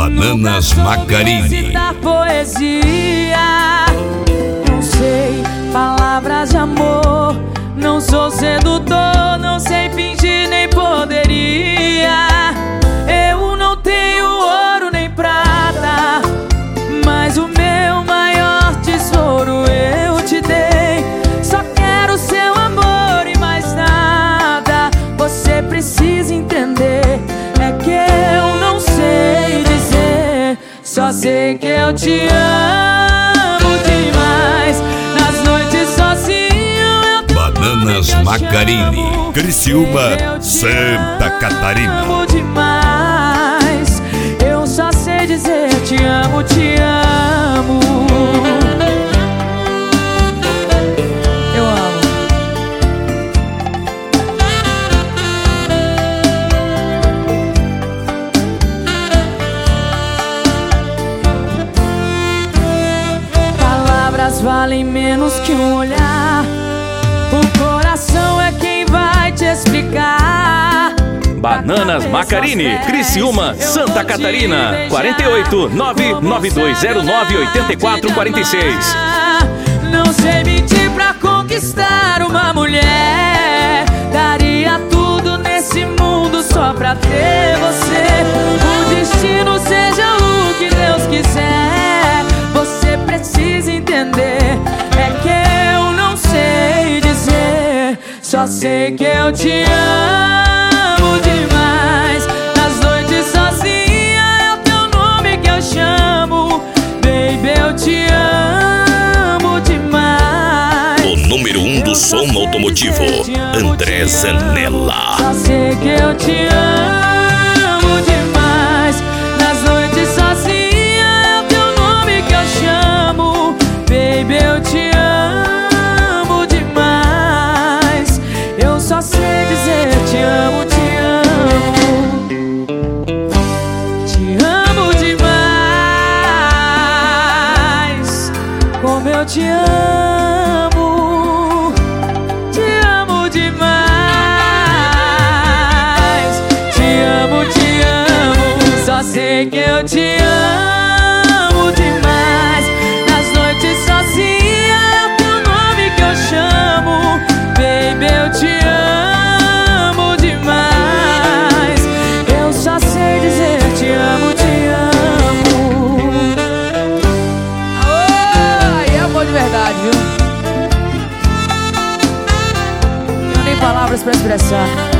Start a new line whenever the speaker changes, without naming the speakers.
Bananas Macarini.
Da poesia, não sei palavras de amor, não sou sedutor, não sei fingir nem poderia. Eu não tenho ouro nem prata, mas o meu maior tesouro eu te dei. Só quero seu amor e mais nada. Você precisa entender, é que eu não sei dizer, só sei que eu te amo demais. Nas noites sozinho eu te
Bananas Macarini, Criciúma, Santa Catarina.
amo demais. Eu só sei dizer te amo, te amo. Eu amo. Palavras valem menos que um olhar, o coração é quem vai te explicar.
Bananas Macarini, Criciúma, Santa Catarina. 48 99209 8446.
Não sei mentir pra conquistar uma mulher, daria tudo nesse mundo só pra ter você. O destino seja o que Deus quiser, você precisa entender, é que eu não sei dizer, só sei que eu te amo demais. Nas noites sozinha é o teu nome que eu chamo, baby, eu te amo demais.
O número 1 do som automotivo, André Zanella.
Só sei que eu te amo demais. Nas noites sozinha é o teu nome que eu chamo, baby, eu te amo demais. Eu só sei dizer te amo, te amo. Te amo demais, como eu te amo. Te amo demais. Te amo, te amo. Só sei que eu te amo demais. Nas noites sozinha é o teu nome que eu chamo, baby, eu te amo demais. Eu só sei dizer te amo, te amo. Ai, amor de verdade, viu? Não tenho nem palavras pra expressar.